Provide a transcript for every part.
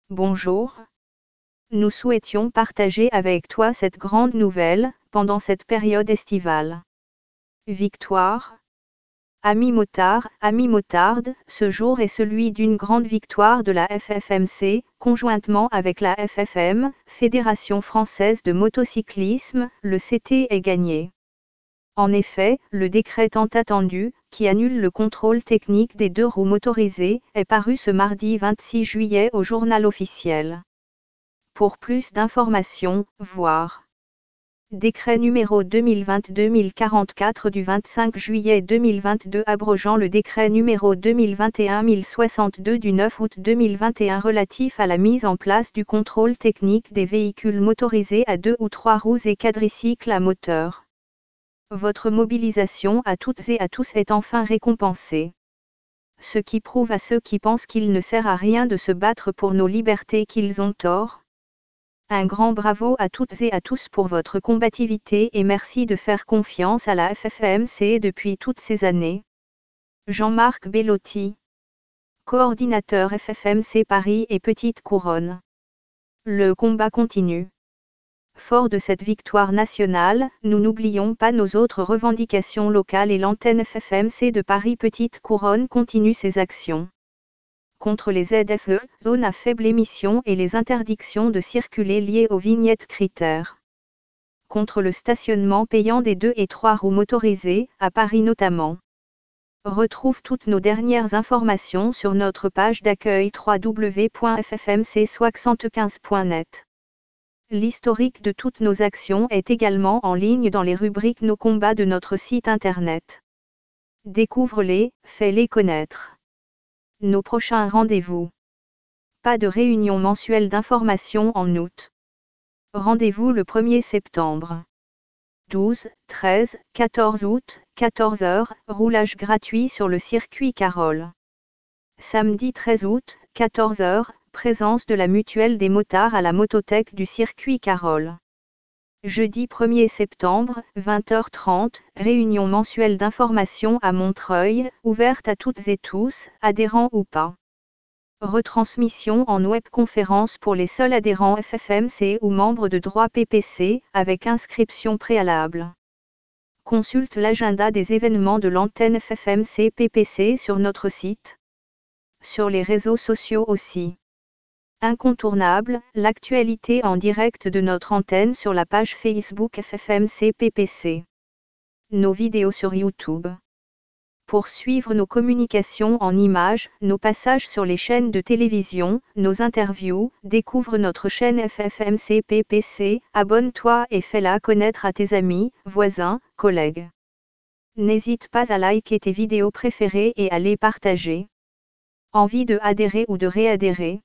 Bonjour. Nous souhaitions partager avec toi cette grande nouvelle, pendant cette période estivale. Victoire. Amis motards, amis motardes, ce jour est celui d'une grande victoire de la FFMC, conjointement avec la FFM, Fédération Française de Motocyclisme, le CT est gagné. En effet, le décret tant attendu, qui annule le contrôle technique des deux roues motorisées, est paru ce mardi 26 juillet au journal officiel. Pour plus d'informations, voir décret numéro 2022-1044 du 25 juillet 2022 abrogeant le décret numéro 2021-1062 du 9 août 2021 relatif à la mise en place du contrôle technique des véhicules motorisés à 2 ou 3 roues et quadricycles à moteur. Votre mobilisation à toutes et à tous est enfin récompensée. Ce qui prouve à ceux qui pensent qu'il ne sert à rien de se battre pour nos libertés qu'ils ont tort. Un grand bravo à toutes et à tous pour votre combativité et merci de faire confiance à la FFMC depuis toutes ces années. Jean-Marc Bellotti, coordinateur FFMC Paris et Petite Couronne. Le combat continue. Fort de cette victoire nationale, nous n'oublions pas nos autres revendications locales et l'antenne FFMC de Paris Petite Couronne continue ses actions. Contre les ZFE, zones à faible émission et les interdictions de circuler liées aux vignettes critères. Contre le stationnement payant des 2 et 3 roues motorisées, à Paris notamment. Retrouve toutes nos dernières informations sur notre page d'accueil www.ffmc75.net. L'historique de toutes nos actions est également en ligne dans les rubriques Nos combats de notre site internet. Découvre-les, fais-les connaître. Nos prochains rendez-vous. Pas de réunion mensuelle d'information en août. Rendez-vous le 1er septembre. 12, 13, 14 août, 14h, roulage gratuit sur le circuit Carole. Samedi 13 août, 14h, présence de la mutuelle des motards à la motothèque du circuit Carole. Jeudi 1er septembre, 20h30, réunion mensuelle d'information à Montreuil, ouverte à toutes et tous, adhérents ou pas. Retransmission en webconférence pour les seuls adhérents FFMC ou membres de droit PPC, avec inscription préalable. Consulte l'agenda des événements de l'antenne FFMC PPC sur notre site. Sur les réseaux sociaux aussi. Incontournable, l'actualité en direct de notre antenne sur la page Facebook FFMC PPC. Nos vidéos sur YouTube. Pour suivre nos communications en images, nos passages sur les chaînes de télévision, nos interviews, découvre notre chaîne FFMC PPC, abonne-toi et fais-la connaître à tes amis, voisins, collègues. N'hésite pas à liker tes vidéos préférées et à les partager. Envie de adhérer ou de réadhérer?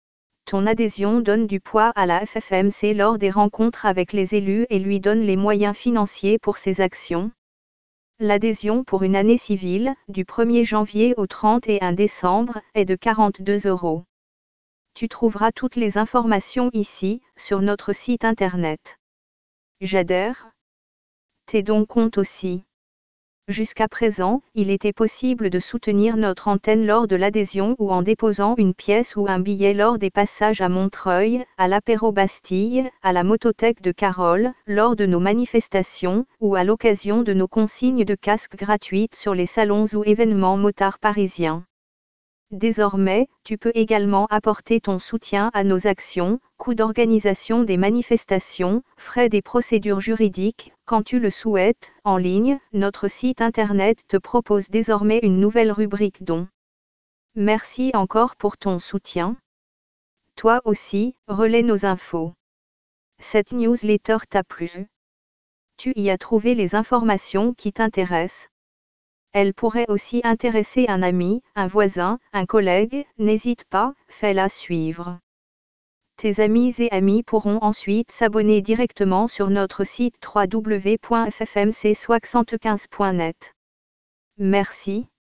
Ton adhésion donne du poids à la FFMC lors des rencontres avec les élus et lui donne les moyens financiers pour ses actions. L'adhésion pour une année civile, du 1er janvier au 31 décembre, est de 42 €. Tu trouveras toutes les informations ici, sur notre site internet. J'adhère. Tes dons comptent aussi. Jusqu'à présent, il était possible de soutenir notre antenne lors de l'adhésion ou en déposant une pièce ou un billet lors des passages à Montreuil, à l'apéro Bastille, à la motothèque de Carole, lors de nos manifestations, ou à l'occasion de nos consignes de casques gratuites sur les salons ou événements motards parisiens. Désormais, tu peux également apporter ton soutien à nos actions, coûts d'organisation des manifestations, frais des procédures juridiques, quand tu le souhaites, en ligne. Notre site internet te propose désormais une nouvelle rubrique dons. Merci encore pour ton soutien. Toi aussi, relaie nos infos. Cette newsletter t'a plu? Tu y as trouvé les informations qui t'intéressent? Elle pourrait aussi intéresser un ami, un voisin, un collègue, n'hésite pas, fais-la suivre. Tes amis et amis pourront ensuite s'abonner directement sur notre site www.ffmc75.net. Merci.